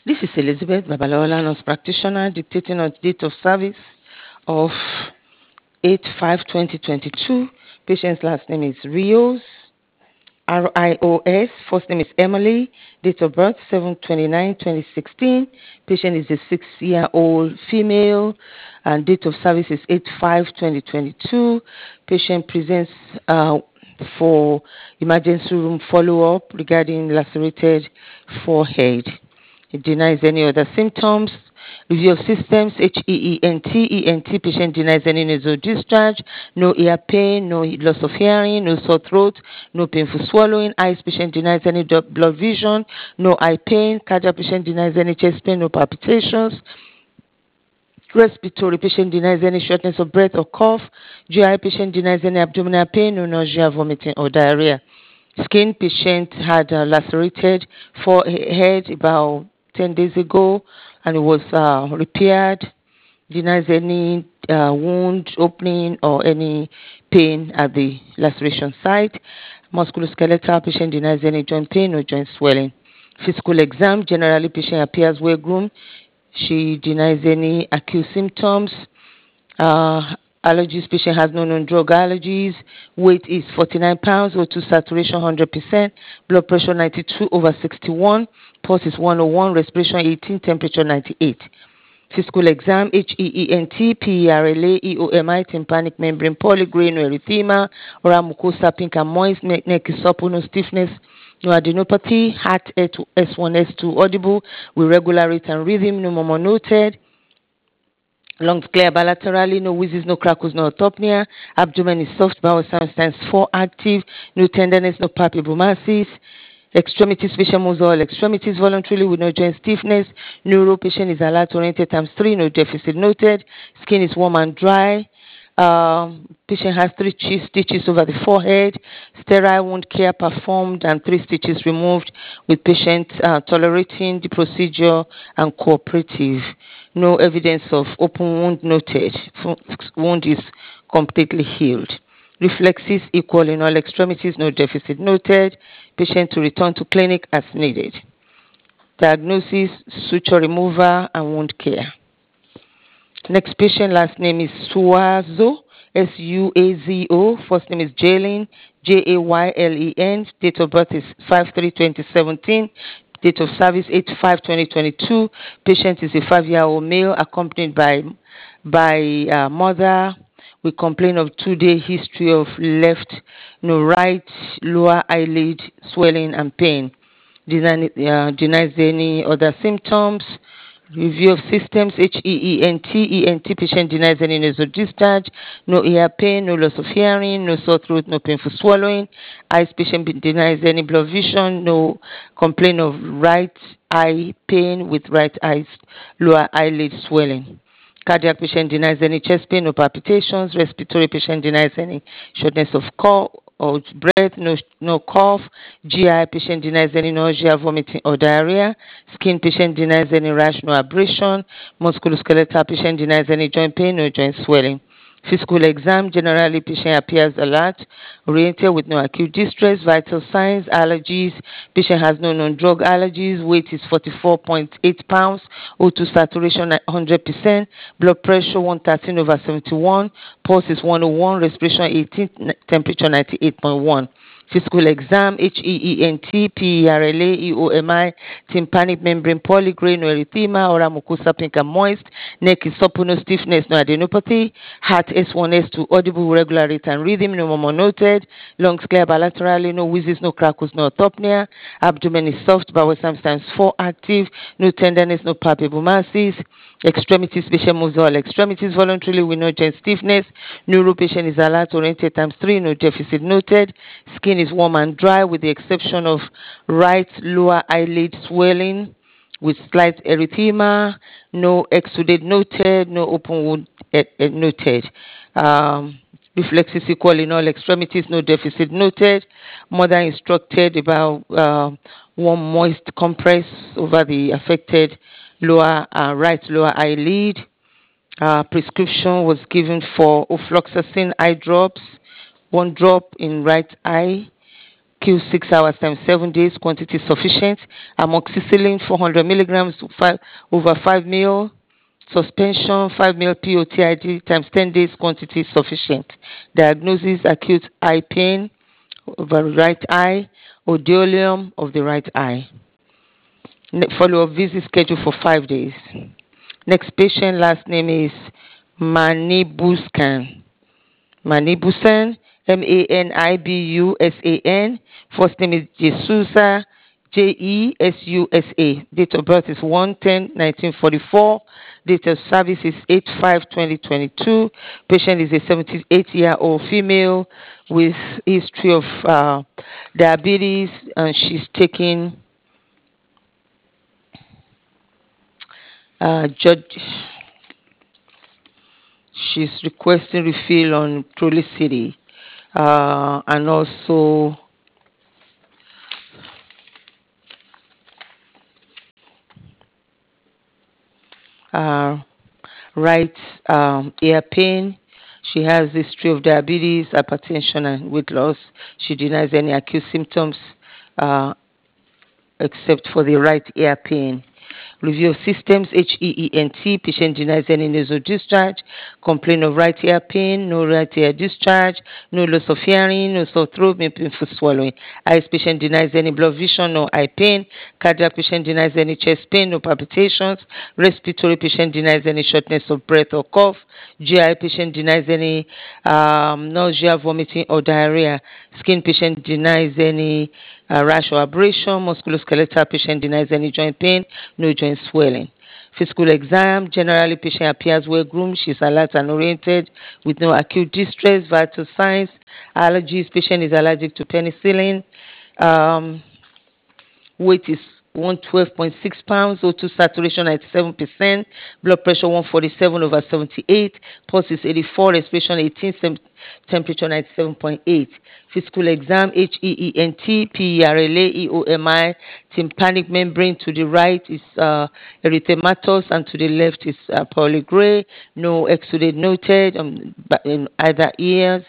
This is Elizabeth Babalola, nurse practitioner, dictating on date of service of 8/5/2022. Patient's last name is Rios, Rios. First name is Emily. Date of birth 7/29/2016. Patient is a 6-year-old female, and date of service is 8/5/2022. Patient presents for emergency room follow-up regarding lacerated forehead. It denies any other symptoms. Review of systems, HEENT. Patient denies any nasal discharge, no ear pain, no loss of hearing, no sore throat, no painful swallowing. Eyes, patient denies any blood vision, no eye pain. Cardiac, patient denies any chest pain, no palpitations. Respiratory, patient denies any shortness of breath or cough. GI, patient denies any abdominal pain, no nausea, vomiting, or diarrhea. Skin, patient had lacerated forehead about 10 days ago, and it was repaired. Denies any wound opening or any pain at the laceration site. Musculoskeletal, patient denies any joint pain or joint swelling. Physical exam, generally patient appears well groomed. She denies any acute symptoms. Allergies, patient has no known drug allergies. Weight is 49 pounds, O2 saturation 100%, blood pressure 92/61, pulse is 101, respiration 18, temperature 98. Physical exam, HEENT, PERLA, EOMI, tympanic membrane polygrain, erythema, oral mucosa pink and moist, neck is supple, no stiffness, no adenopathy, heart S1, S2 audible with regular rate and rhythm, no murmur noted. Lungs clear bilaterally, no wheezes, no crackles, no autopnea. Abdomen is soft, bowel sound stands 4 active, no tenderness, no palpable masses. Extremities, patient moves all extremities voluntarily with no joint stiffness. Neuro, patient is alert oriented ×3, no deficit noted. Skin is warm and dry. Patient has 3 stitches over the forehead. Sterile wound care performed and 3 stitches removed, with patient tolerating the procedure and cooperative. No evidence of open wound noted. Wound is completely healed. Reflexes equal in all extremities, no deficit noted. Patient to return to clinic as needed. Diagnosis, suture removal, and wound care. Next patient, last name is Suazo, Suazo. First name is Jaylen, Jaylen. Date of birth is 5/3/2017. Date of service 8/5/2022. Patient is a 5-year-old male accompanied by mother. We complain of 2-day history of left, no right lower eyelid swelling and pain. Denies any other symptoms. Review of systems, HEENT. Patient denies any nasal discharge, no ear pain, no loss of hearing, no sore throat, no painful swallowing. Eyes, patient denies any blood vision, no complaint of right eye pain with right eye lower eyelid swelling. Cardiac, patient denies any chest pain, no palpitations. Respiratory, patient denies any shortness of cough or breath, no cough. GI, patient denies any nausea, vomiting, or diarrhea. Skin, patient denies any rash, no abrasion. Musculoskeletal, patient denies any joint pain, no joint swelling. Physical exam, generally patient appears alert, oriented with no acute distress. Vital signs, allergies, patient has no known drug allergies. Weight is 44.8 pounds, O2 saturation at 100%, blood pressure 113/71, pulse is 101, respiration 18, temperature 98.1. Physical exam, HEENT, PERLA, EOMI, tympanic membrane polygrain, erythema, oral mucosa pink and moist, neck is supple, no stiffness, no adenopathy, heart S1, S2 audible, regular rate and rhythm, no murmur noted, lungs clear bilaterally, no wheezes, no crackles, no autopnea, abdomen is soft, bowel sometimes 4 active, no tenderness, no palpable masses. Extremities, patient moves all extremities voluntarily with no joint stiffness. Neuro, patient is alert oriented ×3, no deficit noted. Skin is warm and dry with the exception of right lower eyelid swelling with slight erythema, no exudate noted, no open wound noted. Reflexes equal in all extremities, no deficit noted. Mother instructed about warm moist compress over the affected right lower eyelid. Prescription was given for ofloxacin eye drops, 1 drop in right eye, Q 6 hours times 7 days, quantity sufficient. Amoxicillin 400 milligrams over 5 ml. Suspension 5 ml POTID times 10 days, quantity sufficient. Diagnosis acute eye pain of the right eye, odeolium of the right eye. Follow-up visit scheduled for 5 days. Next patient, last name is Manibuscan. Manibusan, Manibusan. First name is Jesusa, Jesusa. Date of birth is 1/10/1944. Date of service is 8/5/2022. Patient is a 78-year-old female with history of diabetes, and she's taking judge. She's requesting refill on Trulicity, and also uh, right ear pain. She has history of diabetes, hypertension, and weight loss. She denies any acute symptoms uh, except for the right ear pain. Review of systems, HEENT. Patient denies any nasal discharge. Complain of right ear pain, no right ear discharge, no loss of hearing, no sore throat, no painful swallowing. Eyes patient denies any blood vision, no eye pain. Cardiac patient denies any chest pain, no palpitations. Respiratory patient denies any shortness of breath or cough. GI patient denies any nausea, vomiting, or diarrhea. Skin patient denies any rash or abrasion. Musculoskeletal patient denies any joint pain, no joint swelling. Physical exam, generally patient appears well groomed. She's alert and oriented with no acute distress. Vital signs, allergies, patient is allergic to penicillin. Um, Weight is 112.6 pounds, O2 saturation 97%, blood pressure 147 over 78, pulse is 84, respiration 18, temperature 97.8. Physical exam, HEENT, PERLA, EOMI, tympanic membrane to the right is erythematous and to the left is pearly gray. No exudate noted in either ears.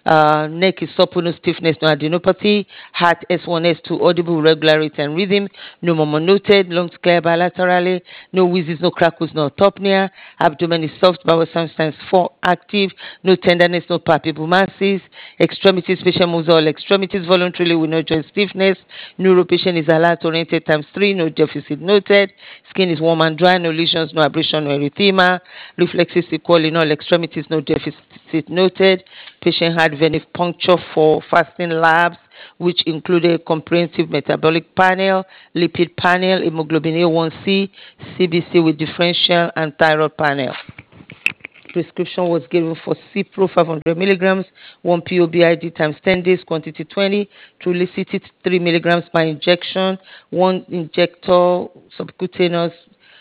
Neck is supple, no stiffness, no adenopathy. Heart S1, S2, audible, regular rate and rhythm. No murmur noted. Lungs clear bilaterally. No wheezes, no crackles, no autopnea. Abdomen is soft, bowel sometimes 4 active. No tenderness, no palpable masses. Extremities, patient moves all extremities voluntarily with no joint stiffness. Neuro patient is alert oriented times 3, no deficit noted. Skin is warm and dry, no lesions, no abrasion, no erythema. Reflexes equal in all extremities, no deficit noted. Patient had venipuncture for fasting labs, which included comprehensive metabolic panel, lipid panel, hemoglobin A1C, CBC with differential, and thyroid panel. Prescription was given for Cipro 500 milligrams, 1 POBID times 10 days, quantity 20, Trulicity 3 milligrams by injection, 1 injector subcutaneous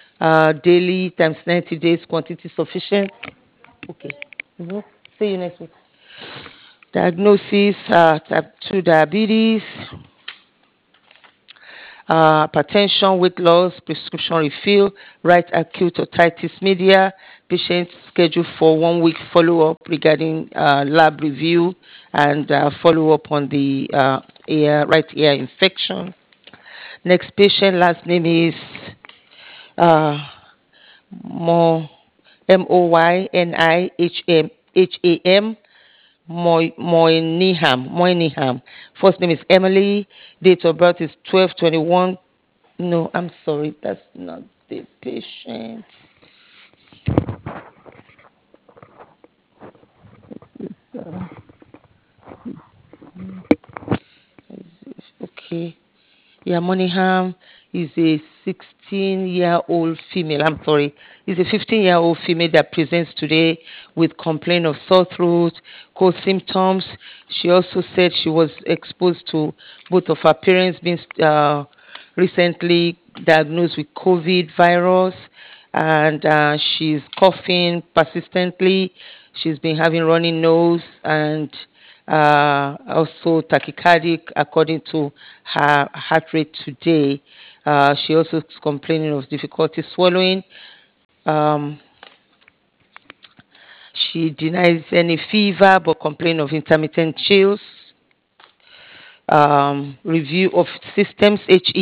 daily times 90 days, quantity sufficient. Okay. See you next week. Diagnosis, type 2 diabetes, hypertension, weight loss, prescription refill, right acute otitis media. Patient scheduled for 1 week follow-up regarding lab review and follow-up on the right ear infection. Next patient, last name is uh, Mo, Moyniham. Moyniham. First name is Emily. Date of birth is 12/21. No, I'm sorry, that's not the patient. Okay. Yeah, Moyniham is a 16-year-old female. I'm sorry. Is a 15-year-old female that presents today with complaint of sore throat, cold symptoms. She also said she was exposed to both of her parents being recently diagnosed with COVID virus, and she's coughing persistently. She's been having runny nose and also tachycardic according to her heart rate today. She also is complaining of difficulty swallowing. Um, she denies any fever but complains of intermittent chills. review of systems,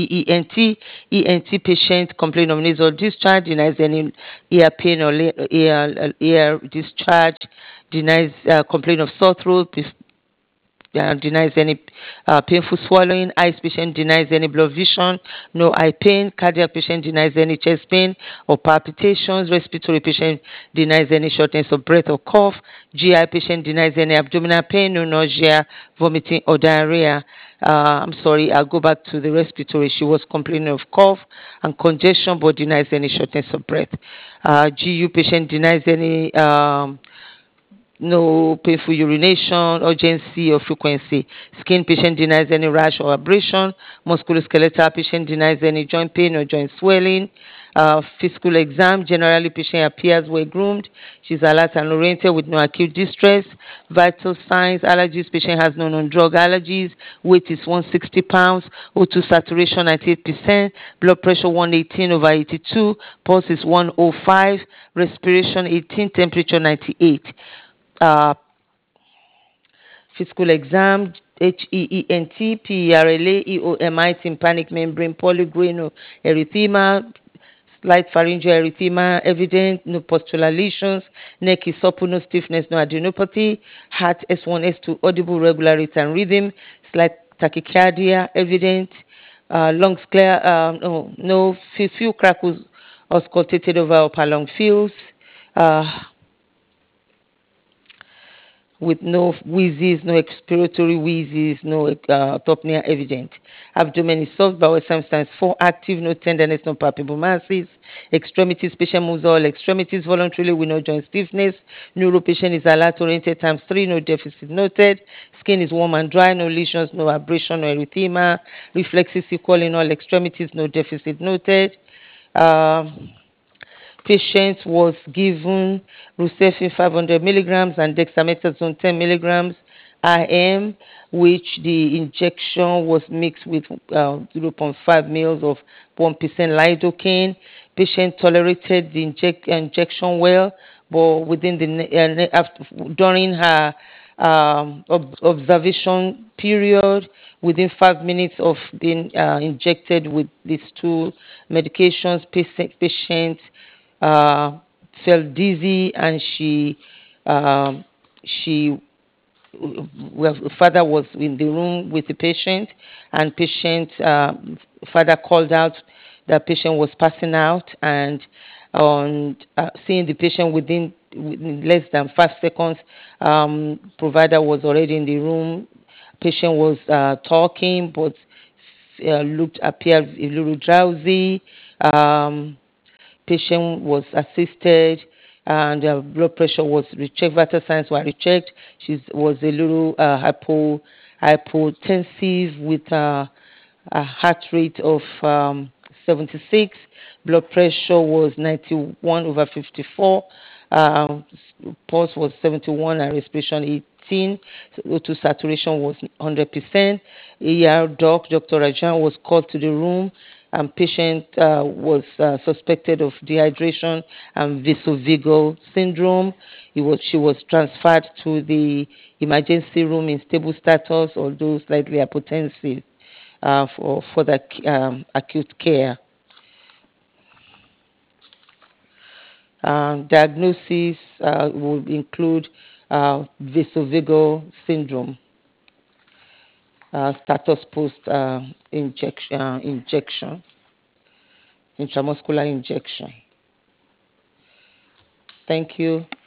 ENT patient complaint of nasal discharge, denies any ear pain or ear discharge, denies complaint of sore throat, denies any painful swallowing. Eyes patient denies any blood vision, no eye pain. Cardiac patient denies any chest pain or palpitations. Respiratory patient denies any shortness of breath or cough. GI patient denies any abdominal pain, no nausea, vomiting or diarrhea. I'm sorry, I'll go back to the respiratory. She was complaining of cough and congestion but denies any shortness of breath. GU patient denies any no painful urination, urgency or frequency. Skin patient denies any rash or abrasion. Musculoskeletal patient denies any joint pain or joint swelling. Physical exam, generally patient appears well groomed. She's alert and oriented with no acute distress. Vital signs, allergies, patient has no known drug allergies. Weight is 160 pounds. O2 saturation 98%. Blood pressure 118/82. Pulse is 105. Respiration 18. Temperature 98. uh, Physical exam, HEENT, PERLA, EOMI, tympanic membrane polygrano erythema, slight pharyngeal erythema evident, no postural lesions, neck is supple, no stiffness, no adenopathy, heart S1, S2, audible regular rate and rhythm, slight tachycardia evident, lungs clear, few crackles auscultated over upper lung fields, uh, with no wheezes, no expiratory wheezes, no apnea evident. Abdomen is soft, bowel sometimes 4 active, no tenderness, no palpable masses. Extremities, patient moves all extremities voluntarily with no joint stiffness. Neuro patient is alert oriented times 3, no deficit noted. Skin is warm and dry, no lesions, no abrasion, no erythema. Reflexes equal in all extremities, no deficit noted. Uh, Patient was given Rucefin 500 milligrams and dexamethasone 10 milligrams IM, which the injection was mixed with 0.5 mils of 1% lidocaine. Patient tolerated the injection well, but within during her observation period, within 5 minutes of being injected with these two medications, patient uh, felt dizzy, and um, she well, father was in the room with the patient, and patient father called out that patient was passing out, and on seeing the patient within less than 5 seconds, provider was already in the room. Patient was talking, but appeared a little drowsy. Patient was assisted, and blood pressure was rechecked. Vital signs were rechecked. She was a little hypotensive with a heart rate of 76. Blood pressure was 91/54. Uh, Pulse was 71 and respiration 18. O2 saturation was 100%. Dr. Rajan was called to the room, and patient was suspected of dehydration and vasovagal syndrome. She was transferred to the emergency room in stable status, although slightly hypotensive, for the acute care. Diagnosis will include vasovagal syndrome, status post injection, intramuscular injection. Thank you.